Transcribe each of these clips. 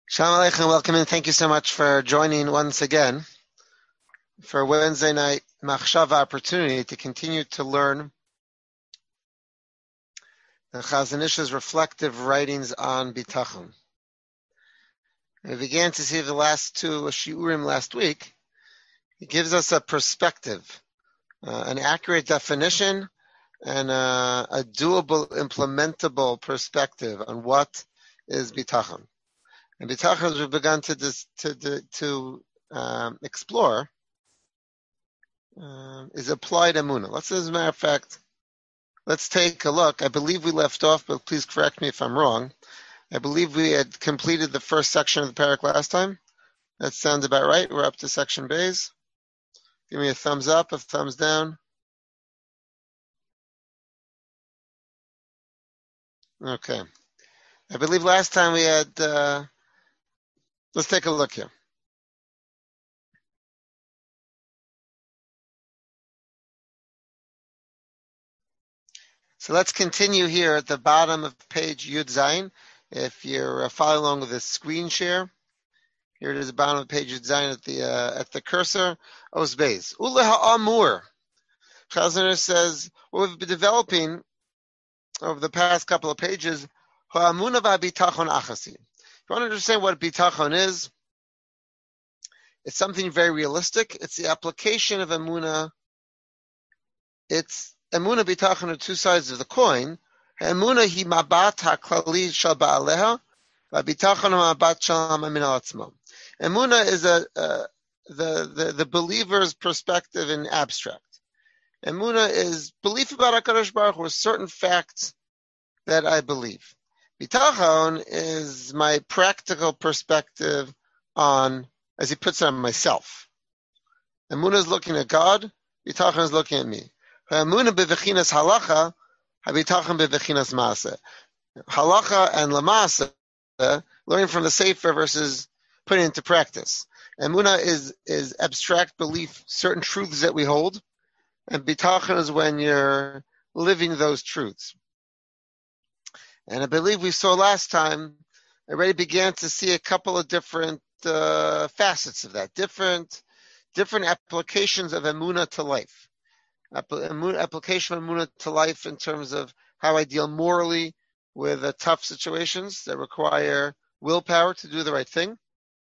Shalom Aleichem, welcome in. Thank you so much for joining once again for Wednesday night Machshava opportunity to continue to learn the Chazon Ish's reflective writings on Bitachon. We began to see the last two shiurim last week. It gives us a perspective, an accurate definition, and a doable, implementable perspective on what is Bitachon. And Bitachon, as we've begun to explore, is applied emunah. As a matter of fact, let's take a look. I believe we left off, but please correct me if I'm wrong. I believe we had completed the first section of the parak last time. That sounds about right. We're up to section Bays. Give me a thumbs up, a thumbs down. Okay. I believe last time we had, let's take a look here. So let's continue here at the bottom of page Yud Zayin. If you're following along with the screen share, here it is, the bottom of page Yud Zayin at the cursor. Os Beis. Ule ha'amur. Chazon Ish says what we've been developing over the past couple of pages. Ha'amuna va'bitachon achasi. If you want to understand what bitachon is, it's something very realistic. It's the application of emuna. It's emuna bitachon are two sides of the coin. Emuna hi mabat haklali shel ba'aleha, va'bitachon mabat shel ha'mamin al atzmo. Emuna is the believer's perspective in abstract. Emuna is belief about HaKadosh Baruch Hu, certain facts that I believe. Bitachon is my practical perspective on, as he puts it, on myself. Emuna is looking at God. Bitachon is looking at me. Emuna bevechinas halacha, habitachon bevechinas maaseh. Halacha and lamasa, learning from the Sefer versus putting it into practice. Emuna is abstract belief, certain truths that we hold, and bitachon is when you're living those truths. And I believe we saw last time, I already began to see a couple of different facets of that, different applications of emuna to life. Application of emuna to life in terms of how I deal morally with tough situations that require willpower to do the right thing.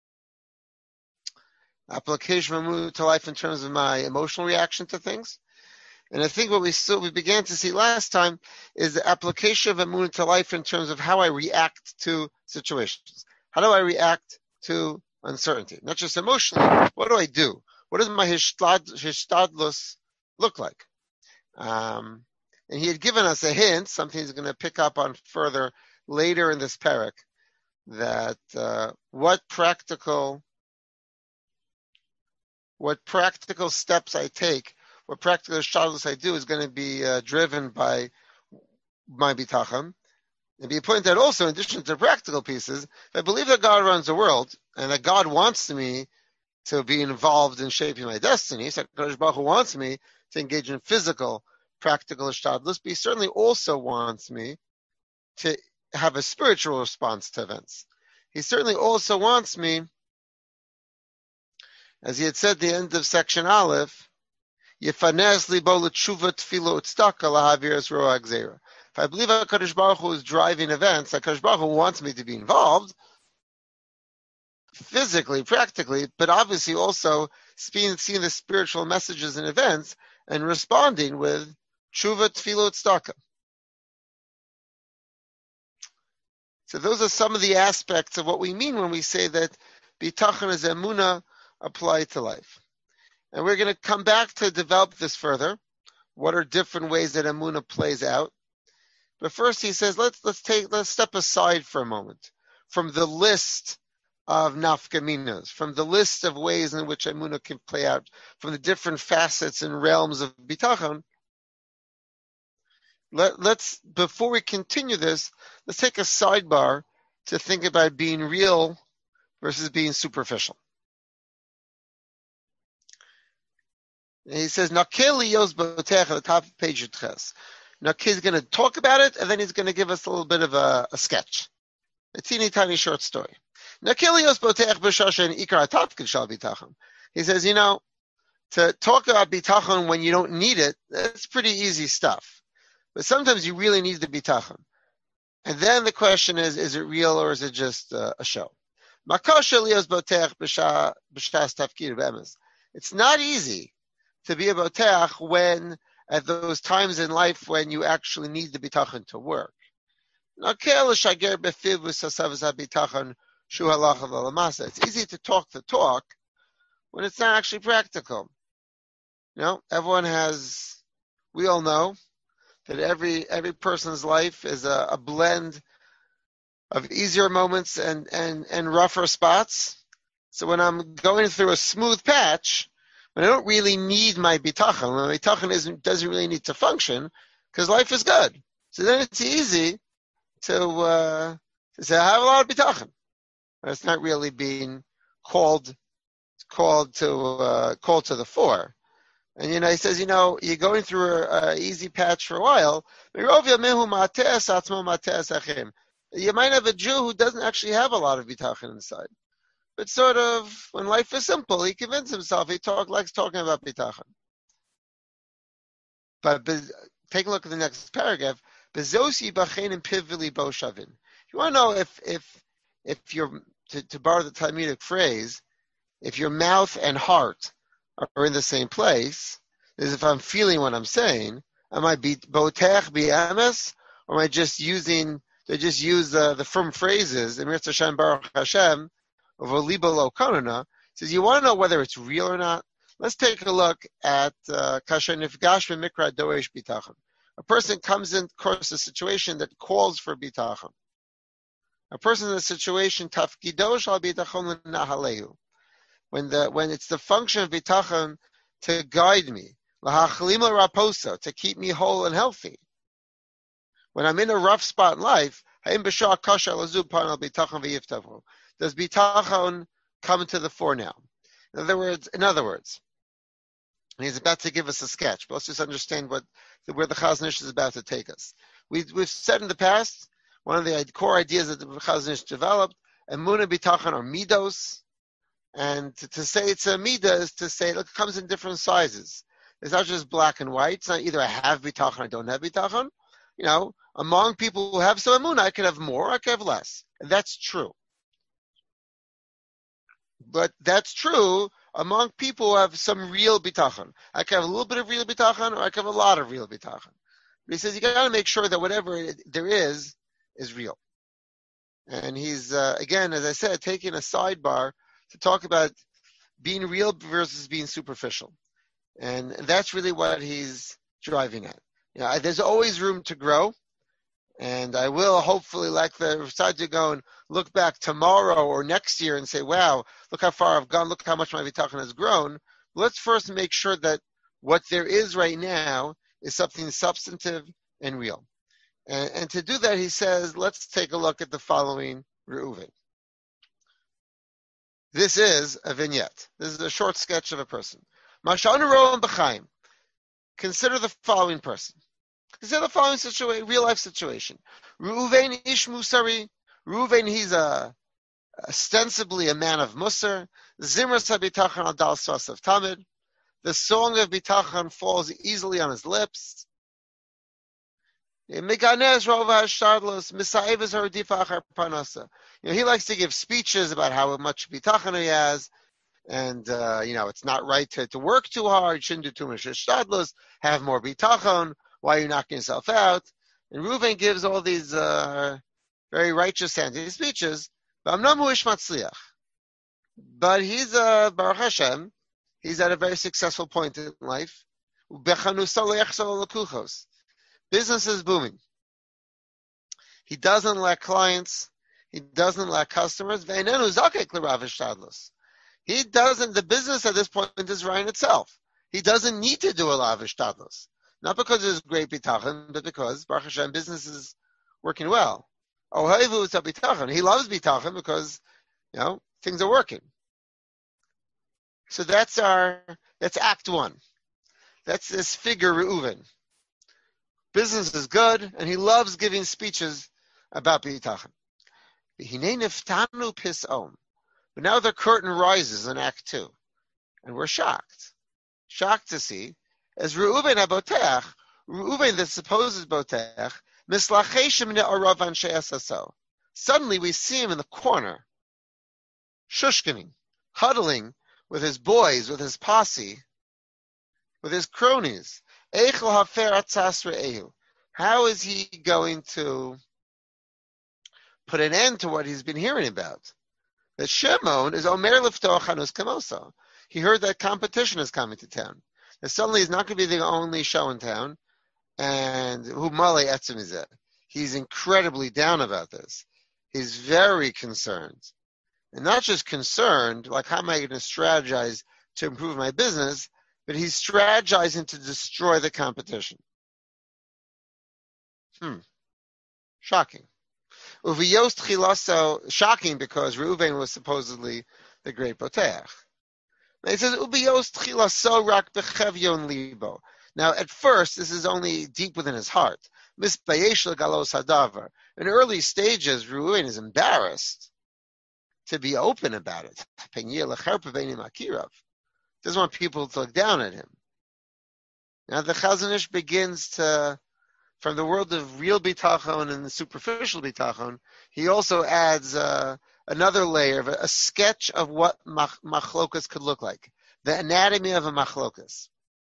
Application of emuna to life in terms of my emotional reaction to things. And I think what we began to see last time is the application of emunah to life in terms of how I react to situations. How do I react to uncertainty? Not just emotionally. What do I do? What does my hishtadlus look like? And he had given us a hint, something he's going to pick up on further later in this parak, that what practical steps I take, what practical hishtadlus I do is going to be driven by my bitachon. And be pointed out also, in addition to the practical pieces, I believe that God runs the world and that God wants me to be involved in shaping my destiny. So HaKadosh Baruch Hu wants me to engage in physical, practical hishtadlus, but he certainly also wants me to have a spiritual response to events. He certainly also wants me, as he had said at the end of section Aleph, if I believe HaKadosh Baruch Hu is driving events, HaKadosh Baruch Hu wants me to be involved, physically, practically, but obviously also seeing the spiritual messages and events and responding with tshuva, tefillah, tzedakah. So those are some of the aspects of what we mean when we say that bitachon is emunah applied to life. And we're going to come back to develop this further. What are different ways that emunah plays out? But first he says, let's step aside for a moment from the list of nafkaminas, from the list of ways in which emunah can play out, from the different facets and realms of bitachon. Let's, before we continue this, let's take a sidebar to think about being real versus being superficial. And he says, Nakeli Yos Botech at the top of page Yudches. Nakeli is going to talk about it, and then he's going to give us a little bit of a sketch, a teeny tiny short story. He says, to talk about bitachon when you don't need it, that's pretty easy stuff. But sometimes you really need the bitachon. And then the question is it real or is it just a show? It's not easy to be a boteach when, at those times in life when you actually need the bitachon to work. It's easy to talk the talk when it's not actually practical. We all know that every person's life is a blend of easier moments and rougher spots. So when I'm going through a smooth patch, when I don't really need my bitachon, when my bitachon doesn't really need to function, because life is good. So then it's easy to say, I have a lot of bitachon. But it's not really being called to the fore. And he says, you're going through an easy patch for a while. You might have a Jew who doesn't actually have a lot of bitachon inside. But sort of, when life is simple, he convinces himself likes talking about bitachon. But take a look at the next paragraph. You want to know if you're, to borrow the Talmudic phrase, if your mouth and heart are in the same place, is if I'm feeling what I'm saying, am I botech bi'emes, or am I just using, they just use the firm phrases, in Mirz Hashem Baruch Hashem, of Oliba Lo Kanana, says, you want to know whether it's real or not? Let's take a look at Kasher Nifgash Mikra Doesh Bitachon. A person comes in, of course, a situation that calls for bitachon. A person in a situation, Tafkido Shal Bitachon Nahalehu. When it's the function of bitachon to guide me, lahachlim raposa, to keep me whole and healthy. When I'm in a rough spot in life, does bitachon come to the fore now? In other words, and he's about to give us a sketch, but let's just understand where the Chazon Ish is about to take us. We've said in the past, one of the core ideas that the Chazon Ish developed, emunah bitachon are midos. And to say it's a midah is to say, look, it comes in different sizes. It's not just black and white. It's not either I have bitachon or I don't have bitachon. Among people who have some emunah, I could have more, I could have less. And that's true. But that's true among people who have some real bitachon. I could have a little bit of real bitachon or I could have a lot of real bitachon. But he says you got to make sure that whatever there is real. And he's, again, as I said, taking a sidebar to talk about being real versus being superficial. And that's really what he's driving at. There's always room to grow. And I will hopefully, like the Rasad, to go and look back tomorrow or next year and say, wow, look how far I've gone, look how much my bitachon has grown. Let's first make sure that what there is right now is something substantive and real. And to do that, he says, let's take a look at the following Reuven. This is a vignette. This is a short sketch of a person. Consider the following person. Consider the following real life situation. Reuven ish musari. Reuven, he's ostensibly a man of musar. Zimras habitachon al dal sas of tamid. The song of bitachon falls easily on his lips. He likes to give speeches about how much bitachon he has, and it's not right to work too hard. Shouldn't do too much shtadlus. Have more bitachon. Why are you knocking yourself out? And Reuven gives all these very righteous sounding speeches. But he's Baruch Hashem. He's at a very successful point in life. Business is booming. He doesn't lack clients. He doesn't lack customers. He doesn't. The business at this point is running itself. He doesn't need to do a lot of ishtadlos. Not because there's great bitachon, but because Baruch Hashem business is working well. He loves bitachon because things are working. So that's Act 1. That's this figure Reuven. Business is good, and he loves giving speeches about bitachon. But now the curtain rises in Act 2, and we're shocked to see, as Reuven HaBotech, Reuven, the supposed Botech, mislacheshim ne'arav anshe esaso. Suddenly we see him in the corner, shushkening, huddling with his boys, with his posse, with his cronies. Eichel hafer atzas re'ehu. How is he going to put an end to what he's been hearing about? That Shimon is Omer Liftoch Hanus Kamoso. He heard that competition is coming to town. That suddenly he's not going to be the only show in town, and who Male Etzim is it. He's incredibly down about this. He's very concerned. And not just concerned, like how am I going to strategize to improve my business, but he's strategizing to destroy the competition. Shocking. Uviyos Chilaso, shocking because Reuven was supposedly the great Boteach. It says, Uviyos Chilaso rak bechevyon libo. Now, at first, this is only deep within his heart. Misbayesh legalos hadavar. In early stages, Reuven is embarrassed to be open about it. Doesn't want people to look down at him. Now, the Chazon Ish begins to, from the world of real bitachon and the superficial bitachon, he also adds another layer of a sketch of what machlokas could look like, the anatomy of a machlokas.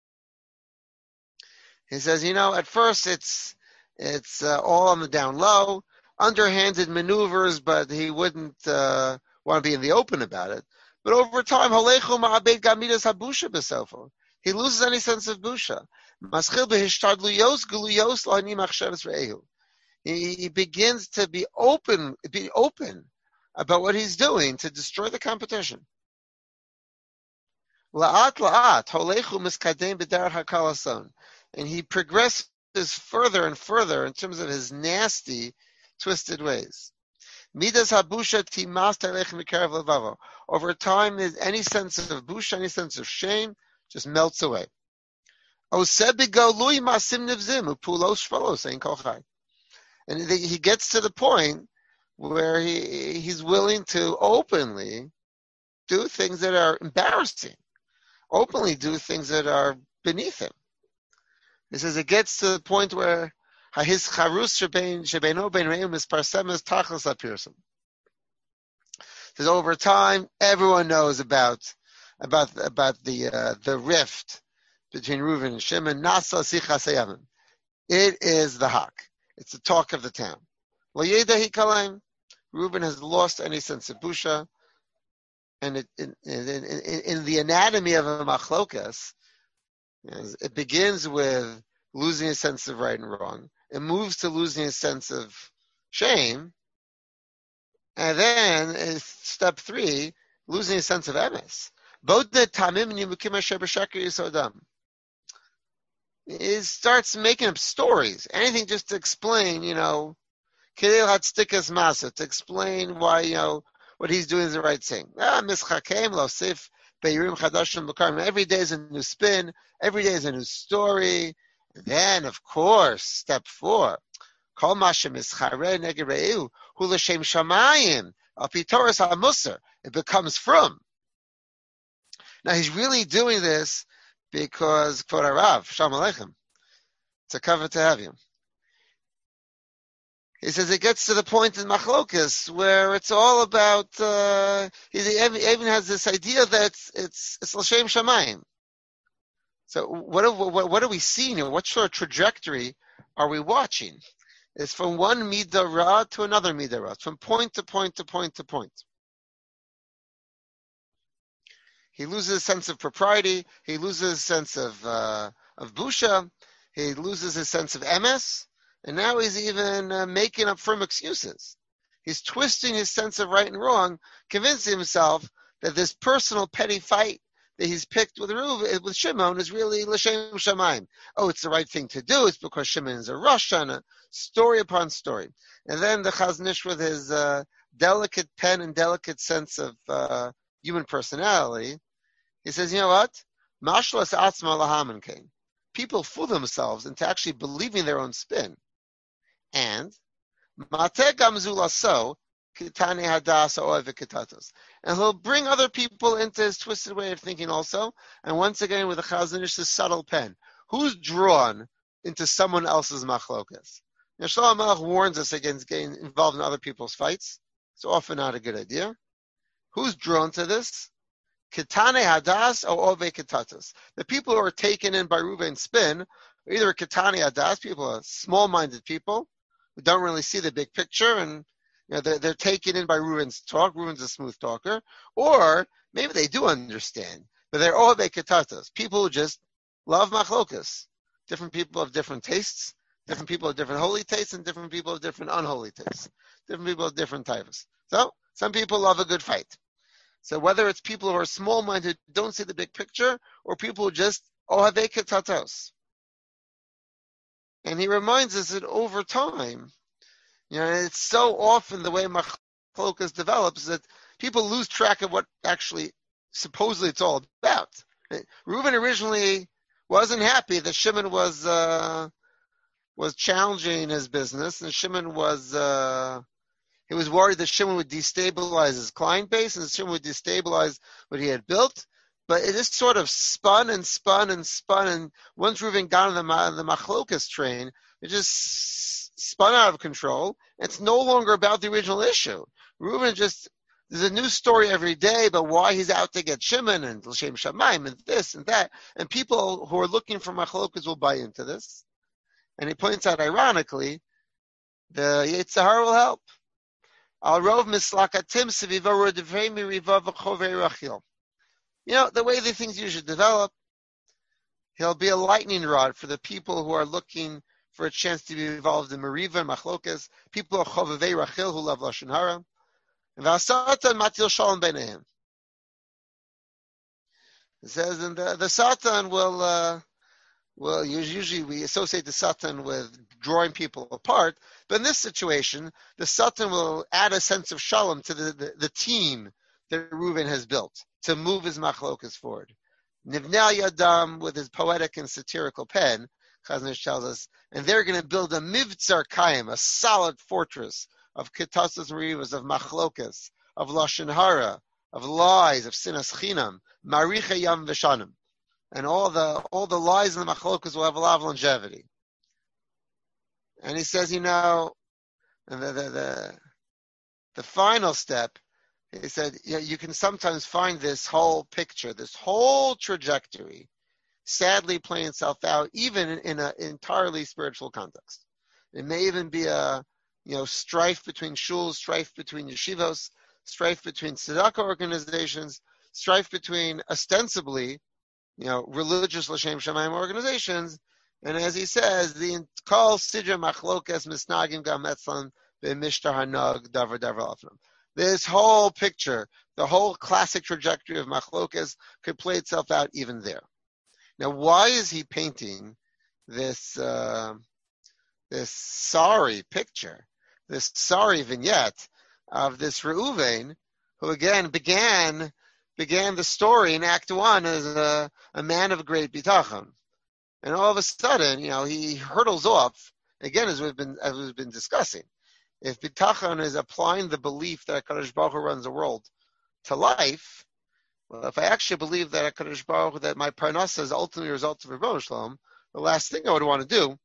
He says, at first it's all on the down low, underhanded maneuvers, but he wouldn't want to be in the open about it. But over time, he loses any sense of busha. He begins to be open about what he's doing to destroy the competition. And he progresses further and further in terms of his nasty, twisted ways. Midas habusha timas telech mikarav levavo. Over time, any sense of busha, any sense of shame, just melts away. And he gets to the point where he's willing to openly do things that are embarrassing, openly do things that are beneath him. He says it gets to the point where his charus shebeino ben reim is parsemes tachlis apirsim. Says over time, everyone knows about the rift between Reuven and Shimon. Nasa sichas hayamim. It is the hak. It's the talk of the town. Lo yeda hikalayim. Reuven has lost any sense of busha, and in the anatomy of a machlokas, it begins with losing a sense of right and wrong. It moves to losing a sense of shame. And then, step 3, losing a sense of emes. It starts making up stories. Anything just to explain, to explain why, what he's doing is the right thing. Every day is a new spin. Every day is a new story. Then, of course, step 4. It becomes from. Now, he's really doing this because, Kvod Harav, Shalom Aleichem, it's a cover to have you. He says it gets to the point in Machlokas where it's all about, he even has this idea that it's L'Shem Shamayim. So what are we seeing here? What sort of trajectory are we watching? It's from one midah to another midah, from point to point to point to point. He loses a sense of propriety. He loses a sense of busha. He loses his sense of emes. And now he's even making up firm excuses. He's twisting his sense of right and wrong, convincing himself that this personal petty fight that he's picked with Shimon is really l'shem shamayim. Oh, it's the right thing to do. It's because Shimon is a Rasha, story upon story. And then the Chazon Ish with his delicate pen and delicate sense of human personality, he says, you know what? Mashlas atzma lahaman came. People fool themselves into actually believing their own spin. And Mate gamzula so Kitane hadas oev kitatos. And he'll bring other people into his twisted way of thinking also. And once again, with the Chazon Ish, this subtle pen. Who's drawn into someone else's machlokas? Now, Shlomo Melech warns us against getting involved in other people's fights. It's often not a good idea. Who's drawn to this? Kitane hadas or ove kitatos. The people who are taken in by Reuven's spin are either Kitane hadas, people are small-minded people who don't really see the big picture, and they're taken in by Reuven's talk. Reuven's a smooth talker, or maybe they do understand, but they're ove kitatos, people who just love machlokas. Different people have different tastes. Different people have different holy tastes, and different people have different unholy tastes. Different people have different types. So some people love a good fight. So whether it's people who are small-minded, who don't see the big picture, or people who just ohave kitatos. And he reminds us that over time, it's so often the way machlokas develops that people lose track of what actually supposedly it's all about. Reuven originally wasn't happy that Shimon was challenging his business, and Shimon he was worried that Shimon would destabilize his client base, and Shimon would destabilize what he had built. But it just sort of spun and spun and spun, and once Reuven got on the machlokas train, it just spun out of control. It's no longer about the original issue. Reuven there's a new story every day about why he's out to get Shimon and L'Shem Shamayim and this and that, and people who are looking for machlokas will buy into this. And he points out, ironically, the Yetzer Hara will help. The way the things usually develop, he'll be a lightning rod for the people who are looking for a chance to be involved in Meriva and Machlokas, people of Chovevei Rachel who love Lashon Hara. It says, and the Satan will usually we associate the Satan with drawing people apart, but in this situation, the Satan will add a sense of shalom to the team that Reuven has built to move his machlokas forward. Nivnei Yadam, with his poetic and satirical pen, Chazon Ish tells us, and they're going to build a mivtzar kayim, a solid fortress of kitasos merivas, of machlokas, of lashon hara, of lies, of sinas chinam, maricha yam v'shanim. And all the lies in the machlokas will have a lot of longevity. And he says, and the final step, he said, you can sometimes find this whole picture, this whole trajectory, sadly playing itself out, even in an entirely spiritual context. It may even be a strife between shuls, strife between yeshivos, strife between tzedakah organizations, strife between ostensibly religious L'Shem Shamayim organizations, and as he says, the kol sidra machlokas misnagim gam etzlan b'mishtar hanag davar afnam. This whole picture, the whole classic trajectory of machlokas, could play itself out even there. Now, why is he painting this sorry picture, this sorry vignette of this Reuven, who again began the story in Act 1 as a man of great bitachon. And all of a sudden, he hurdles off, again, as we've been discussing. If bitachon is applying the belief that HaKadosh Baruch Hu runs the world to life, well, if I actually believe that HaKadosh Baruch Hu, that my parnasa is ultimately a result of Rebbeinu Shalom, the last thing I would want to do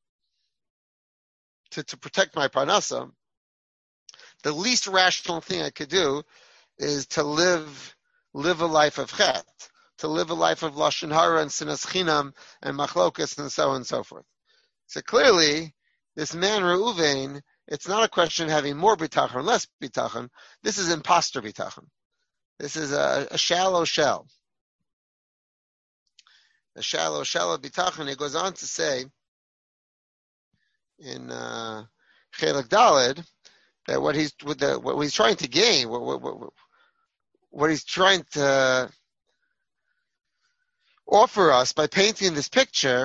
to protect my parnasa, the least rational thing I could do is to live a life of chet, to live a life of lashon hara and sinas chinam and machlokas and so on and so forth. So clearly, this man Reuven, it's not a question of having more bitachon or less bitachon. This is imposter bitachon. This is a shallow shell. A shallow shell of bitachon. He goes on to say in Chelek Daled that what he's trying to gain, what he's trying to offer us by painting this picture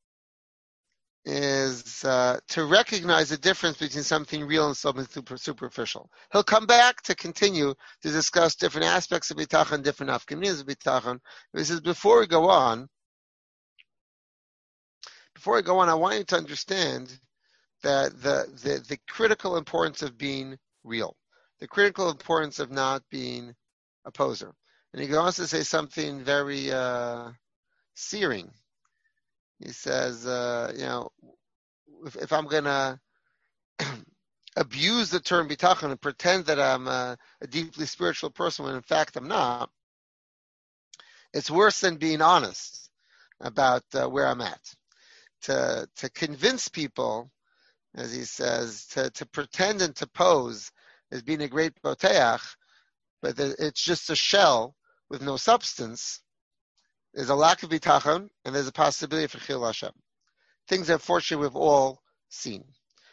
is to recognize the difference between something real and something superficial. He'll come back to continue to discuss different aspects of bitachon, different afkaminas of bitachon. He says, before we go on, I want you to understand that the critical importance of being real, the critical importance of not being a poser. And he goes on to say something very searing. He says, if I'm going to abuse the term bitachon and pretend that I'm a deeply spiritual person when in fact I'm not, it's worse than being honest about where I'm at. To convince people, as he says, to pretend and to pose as being a great boteach, but it's just a shell with no substance, there's a lack of bitachon, and there's a possibility for chil Hashem. Things that fortunately we've all seen.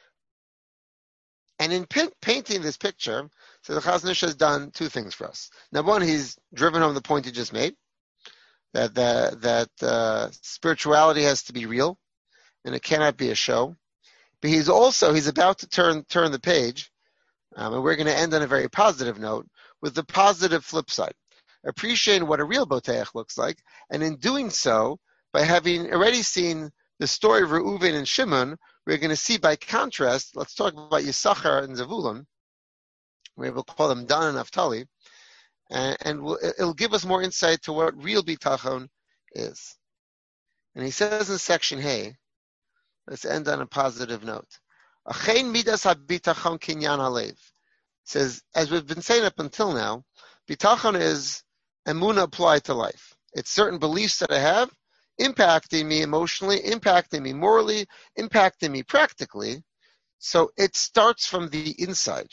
And in painting this picture, so the Chazon Ish has done two things for us. Number one, he's driven home the point he just made, that spirituality has to be real, and it cannot be a show. But he's about to turn the page, and we're going to end on a very positive note, with the positive flip side, appreciating what a real boteach looks like, and in doing so, by having already seen the story of Reuven and Shimon, we're going to see by contrast, let's talk about Yisachar and Zavulun, we will call them Dan and Naphtali, and it'll give us more insight to what real bitachon is. And he says in section Hey, let's end on a positive note. Achein midas habitachon kinyan halev. Says, as we've been saying up until now, bitachon is emunah applied to life. It's certain beliefs that I have, impacting me emotionally, impacting me morally, impacting me practically. So it starts from the inside.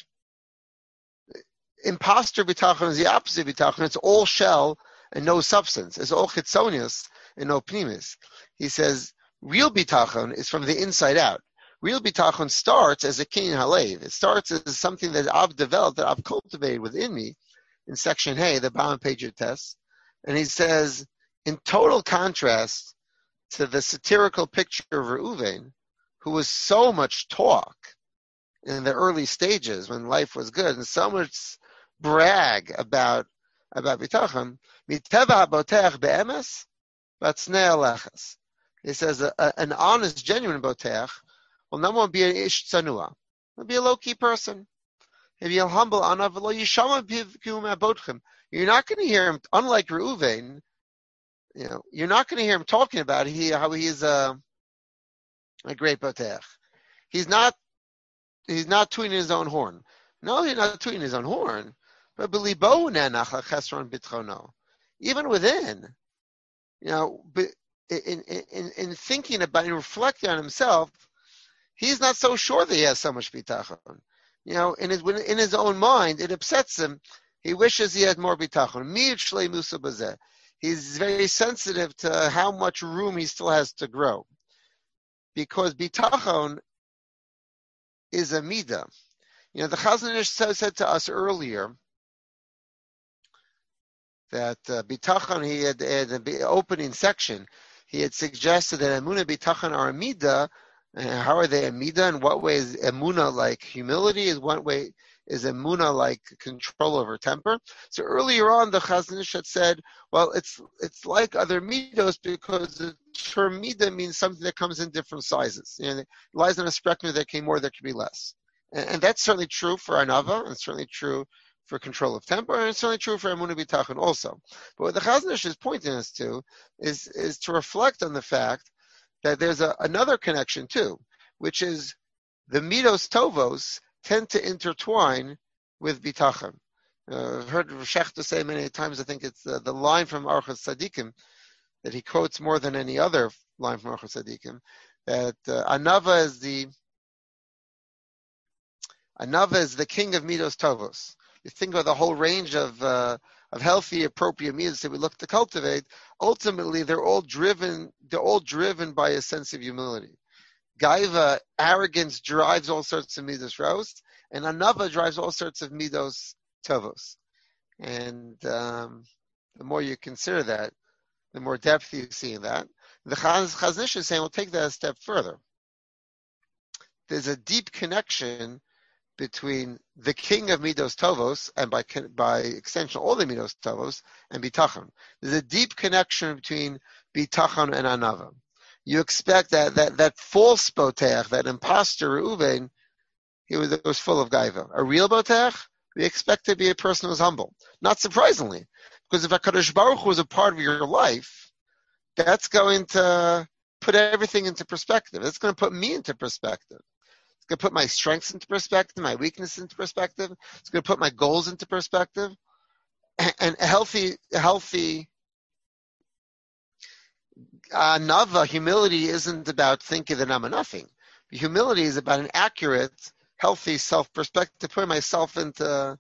Imposter bitachon is the opposite of bitachon. It's all shell and no substance. It's all chitzonius and no pnimis. He says, real bitachon is from the inside out. Real bitachon starts as a kinyan halev. It starts as something that I've developed, that I've cultivated within me. In section Hey, the bottom page of test. And he says, in total contrast to the satirical picture of Reuven, who was so much talk in the early stages when life was good, and so much brag about bitachon, miteva boteach be'emes, batznei alechas. He says an honest, genuine boteach will not only be an ish tzanua, he'll be a low-key person. He'll be a humble anav v'lo yishama pivkum abotchem. You're not going to hear him, unlike Reuven, you're not going to hear him talking about how he is a great boteach. He's not tooting his own horn. No, he's not tooting his own horn. But belibo nenach chesron bitchono. Even within, but in thinking about and reflecting on himself, he's not so sure that he has so much bitachon. In his own mind, it upsets him. He wishes he had more bitachon. Mi'ichlei musa bazeh. He's very sensitive to how much room he still has to grow. Because bitachon is a midah. The Chazon Ish said to us earlier that bitachon, he had in the opening section, he had suggested that emunah bitachon are a midah. How are they a midah? In what way is emunah like humility? In what way is emunah like control over temper? So earlier on, the Chazon Ish had said, well, it's like other midos because the term midah means something that comes in different sizes. It lies on a spectrum that can be more, there can be less. And that's certainly true for anava, and it's certainly true for control of temper, and it's certainly true for emunah bitachon also. But what the Chazon Ish is pointing us to is to reflect on the fact that there's another connection too, which is the midos tovos tend to intertwine with bitachon. I've heard Shechter say many times, I think it's the line from Orchos Tzadikim that he quotes more than any other line from Orchos Tzadikim, that anava is the king of midos tovos. You think about the whole range of healthy, appropriate midos that we look to cultivate. Ultimately, they're all driven by a sense of humility. Gaiva, arrogance, drives all sorts of midos roast, and anava drives all sorts of midos tovos. And the more you consider that, the more depth you see in that. The Chazon Ish is saying, we'll take that a step further. There's a deep connection between the king of midos tovos, and by extension all the midos tovos, and bitachon. There's a deep connection between bitachon and anava. You expect that false boteach, that imposter Reuven, he was full of gaiva. A real boteach we expect to be a person who's humble. Not surprisingly, because if HaKadosh Baruch Hu is a part of your life, that's going to put everything into perspective. It's going to put me into perspective. It's going to put my strengths into perspective, my weaknesses into perspective. It's going to put my goals into perspective. And a healthy nava, humility isn't about thinking that I'm a nothing. Humility is about an accurate, healthy self-perspective, putting myself and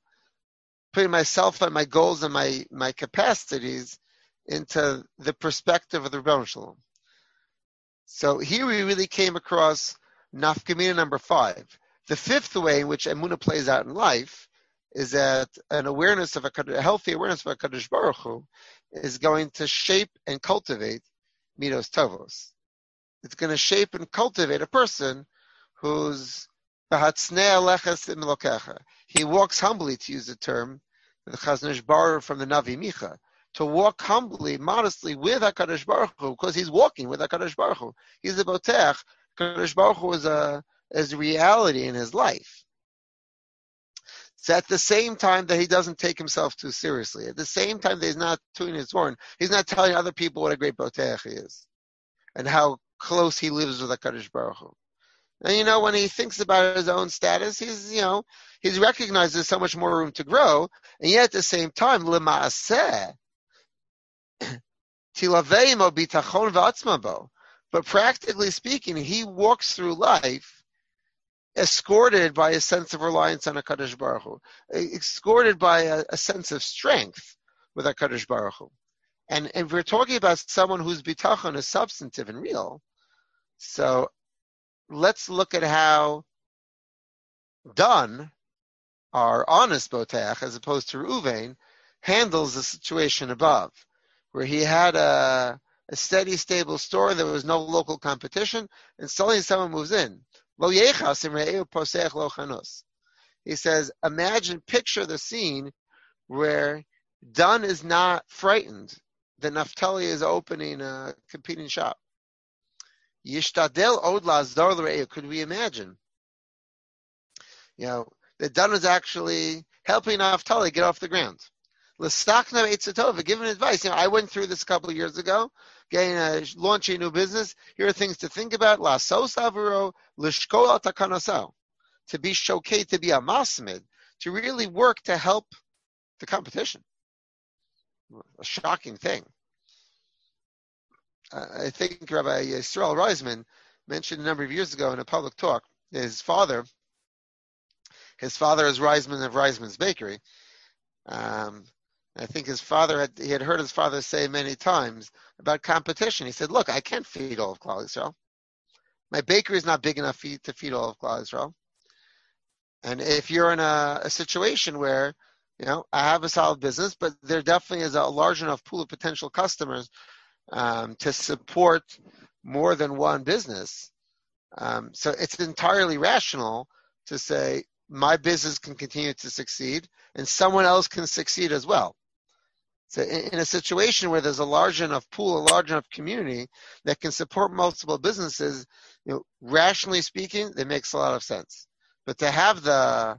my goals and my capacities into the perspective of the Rebbeinu Shalom. So here we really came across nafkamina number 5. The 5th way in which Emunah plays out in life is that a healthy awareness of HaKadosh Baruch Hu is going to shape and cultivate midos tovos. It's going to shape and cultivate a person who's b'hatznei aleches im Elokecha. He walks humbly, to use the term the Chazon Ish borrowed from the Navi Micha, to walk humbly, modestly with HaKadosh Baruch Hu, because he's walking with HaKadosh Baruch Hu. He's a botech. HaKadosh Baruch Hu is a reality in his life. So at the same time that he doesn't take himself too seriously, at the same time that he's not tooting his horn, he's not telling other people what a great botech he is and how close he lives with HaKadosh Baruch Hu. And when he thinks about his own status, he's recognized there's so much more room to grow, and yet at the same time, l'maaseh, tilaveimo bitachon v'atzmabo. But practically speaking, he walks through life escorted by a sense of reliance on HaKadosh Baruch Hu, escorted by a sense of strength with HaKadosh Baruch Hu. And if we're talking about someone whose bitachon is substantive and real, so let's look at how Dan, our honest botech, as opposed to Reuven, handles the situation above, where he had a steady, stable store. There was no local competition, and suddenly someone moves in. He says, picture the scene where Dan is not frightened that Naphtali is opening a competing shop. Could we imagine? That Dan is actually helping Naphtali get off the ground. Giving advice. I went through this a couple of years ago, launching a new business. Here are things to think about. To be shokeh, to be a masmid, to really work to help the competition. A shocking thing. I think Rabbi Yisrael Reisman mentioned a number of years ago in a public talk that his father is Reisman of Reisman's Bakery. I think he had heard his father say many times about competition. He said, look, I can't feed all of Klal Yisrael. My bakery is not big enough to feed all of Klal Yisrael. And if you're in a situation where, I have a solid business, but there definitely is a large enough pool of potential customers to support more than one business. So it's entirely rational to say my business can continue to succeed and someone else can succeed as well. So in a situation where there's a large enough pool, a large enough community that can support multiple businesses, rationally speaking, it makes a lot of sense. But to have the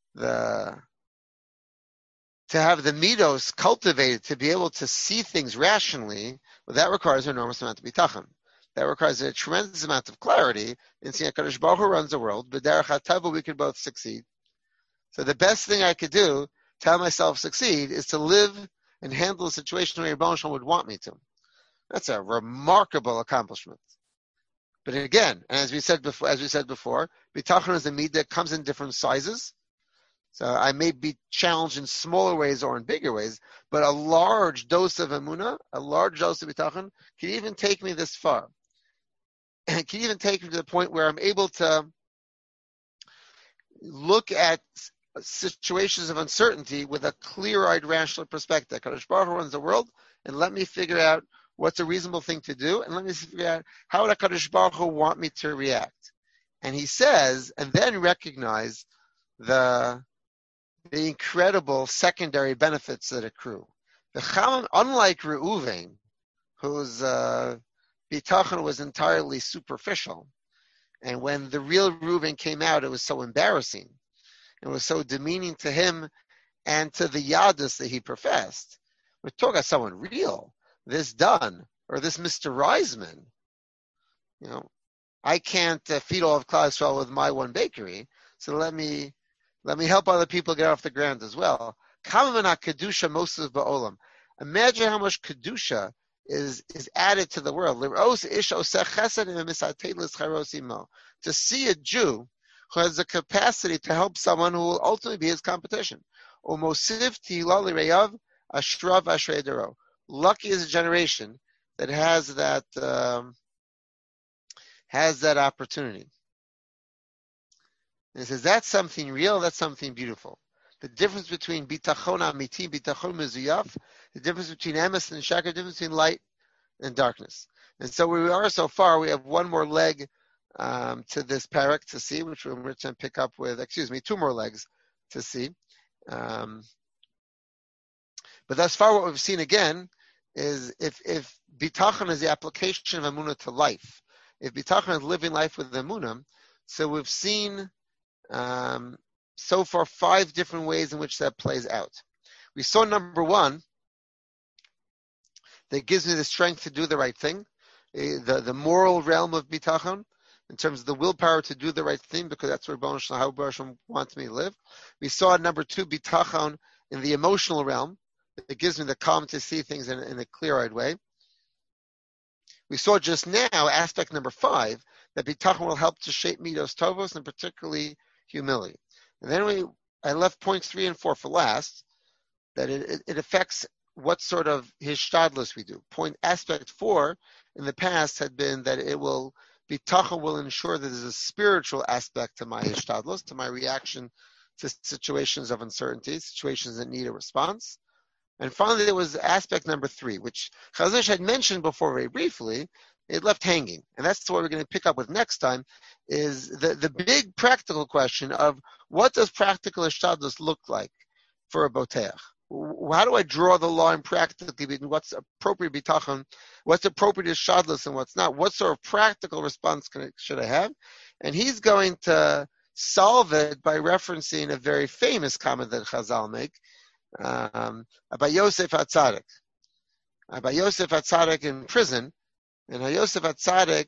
midos cultivated to be able to see things rationally, well, that requires an enormous amount of bitachon. That requires a tremendous amount of clarity in seeing HaKadosh Baruch Hu runs the world. B'derech HaTava, we could both succeed. So the best thing I could do to help myself succeed is to live and handle a situation where Rebbeinu Shalom would want me to. That's a remarkable accomplishment. But again, and as we said before, bitachon is a midah that comes in different sizes. So I may be challenged in smaller ways or in bigger ways, but a large dose of emunah, a large dose of bitachon, can even take me this far. It can even take me to the point where I'm able to look at situations of uncertainty with a clear-eyed, rational perspective. Kadosh Baruch Hu runs the world, and let me figure out what's a reasonable thing to do, and let me figure out how would Kadosh Baruch Hu want me to react. And he says, and then recognize the incredible secondary benefits that accrue. Unlike Reuven, whose bitachon was entirely superficial, and when the real Reuven came out, it was so embarrassing. It was so demeaning to him and to the Yadus that he professed. We're talking about someone real, this Dunn, or this Mr. Reisman. I can't feed all of Klal Yisrael with my one bakery, so let me help other people get off the ground as well. Kedusha Mosef Ba'olam. Imagine how much Kedusha is added to the world. To see a Jew who has the capacity to help someone who will ultimately be his competition. Lucky is a generation that has that opportunity. And it says that's something real, that's something beautiful. The difference between bitachon amiti, bitachon mezuyaf, the difference between emes and shakar, the difference between light and darkness. And so where we are so far, we have one more leg to this parak to see, which we're going to pick up with, two more legs to see. But thus far what we've seen again is if bitachon is the application of emunah to life, if bitachon is living life with emunah, so we've seen so far 5 different ways in which that plays out. We saw number 1, that gives me the strength to do the right thing, the moral realm of bitachon, in terms of the willpower to do the right thing, because that's where how Baruch wants me to live. We saw number 2, bitachon, in the emotional realm. It gives me the calm to see things in a clear-eyed way. We saw just now aspect number 5, that bitachon will help to shape midos tovos, and particularly humility. And then I left points 3 and 4 for last, that it affects what sort of hishtadlus we do. Aspect 4 in the past had been that bitachon will ensure that there's a spiritual aspect to my hishtadlus, to my reaction to situations of uncertainty, situations that need a response. And finally, there was aspect number 3, which Chazon Ish had mentioned before very briefly. It left hanging. And that's what we're going to pick up with next time, is the big practical question of what does practical hishtadlus look like for a boteach? How do I draw the line practically between what's appropriate bitachon, what's appropriate hishtadlus, and what's not? What sort of practical response should I have? And he's going to solve it by referencing a very famous comment that Chazal make, about Yosef HaTzadik. About Yosef HaTzadik in prison. And Yosef HaTzadik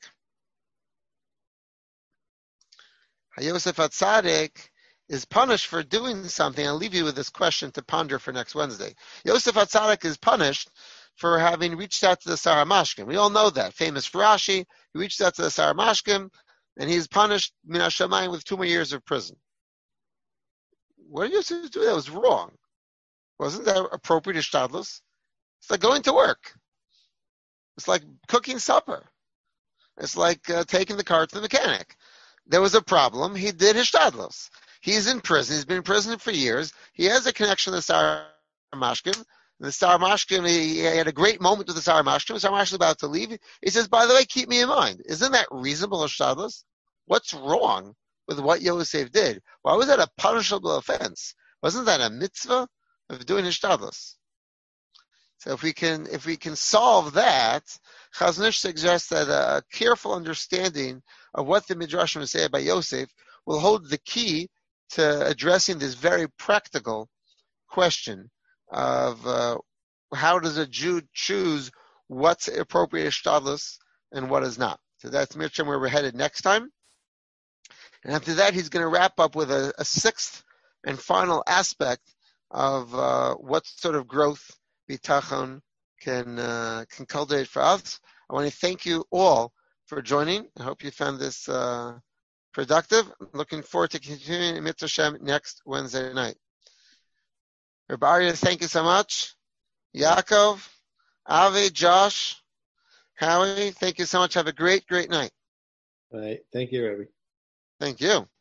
is punished for doing something. I'll leave you with this question to ponder for next Wednesday. Yosef HaTzadik is punished for having reached out to the Saramashkim. We all know that. Famous Rashi, he reached out to the Saramashkim, and he's punished min hashamayim with 2 more years of prison. What did Yosef do? That was wrong. Wasn't that appropriate hishtadlus? It's like going to work. It's like cooking supper. It's like taking the car to the mechanic. There was a problem. He did hishtadlus. He's in prison. He's been in prison for years. He has a connection to the Saramashkim. The Saramashkim, he had a great moment with the Saramashkim. The Saramashkim is about to leave. He says, by the way, keep me in mind. Isn't that reasonable hishtadlus? What's wrong with what Yosef did? Why was that a punishable offense? Wasn't that a mitzvah of doing hishtadlus? So if we can solve that, Chazon Ish suggests that a careful understanding of what the Midrashim say about Yosef will hold the key to addressing this very practical question of how does a Jew choose what's appropriate hishtadlus and what is not. So that's Mircham where we're headed next time. And after that, he's going to wrap up with a 6th and final aspect of what sort of growth bitachon can cultivate for us. I want to thank you all for joining. I hope you found this productive. I'm looking forward to continuing Mitzvah Shem next Wednesday night. Rabbi Arya, thank you so much. Yaakov, Avi, Josh, Howie, thank you so much. Have a great, great night. All right. Thank you, Rabbi. Thank you.